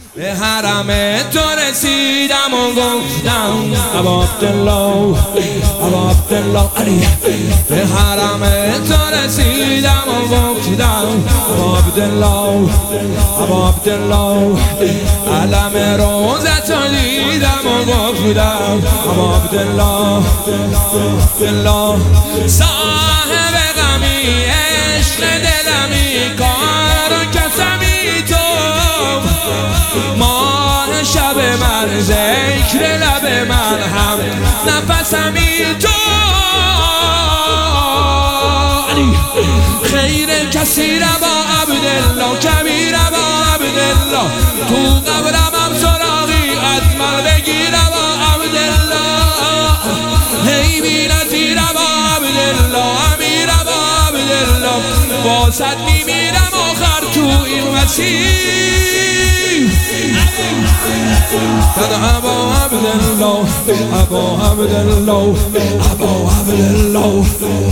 به حرم تو رسیدم و گفتم ابا عبدالله ابا عبدالله علی. به حرم تو رسیدم و گفتم ابا عبدالله ابا عبدالله. علم روزت رو دیدم و گفتم ابا عبدالله عبدالله. صاحب غمی عشق دلمی کار و کسمی تو، ماه شب من ذکر لب من هم نفسمی تو. خیر کسی با عبدالله کبیر با عبدالله. تو قبرم هم سراغی از من بگیر با عبدالله. هی بینتی با عبدالله امیر با عبدالله. واسد میمیرم آخر تو این مسیر. ابا عبدالله ابا عبدالله ابا عبدالله.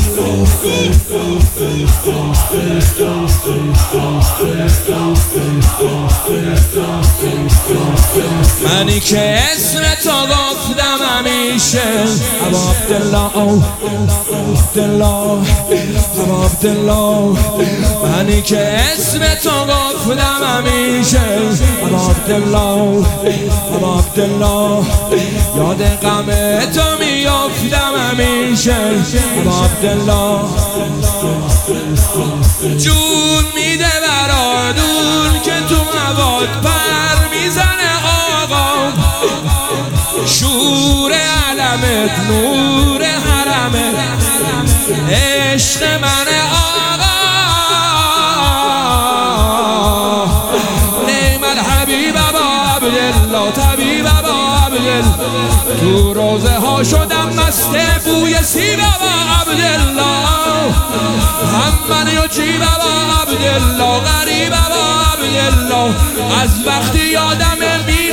منی که اسم تو گفتم همیشه ابا عبدالله عبدالله ابا عبدالله. منی که اسم تو گفتم همیشه ابا عبدالله ابا عبدالله. یاد غم تو میافتم همیشه ابا عبدالله. جون میده برادون که تو مواد پر میزنه آقا. شور علمت نور حرمت عشق من آقا. نعم الحبیب ابا عبدالله طبیب ابا عبدالله. تو روزه ها شدم مست بوی سیب ابا عبدالله. هم من یجیب ابا عبدالله غریب ابا عبدالله. از وقتی یادم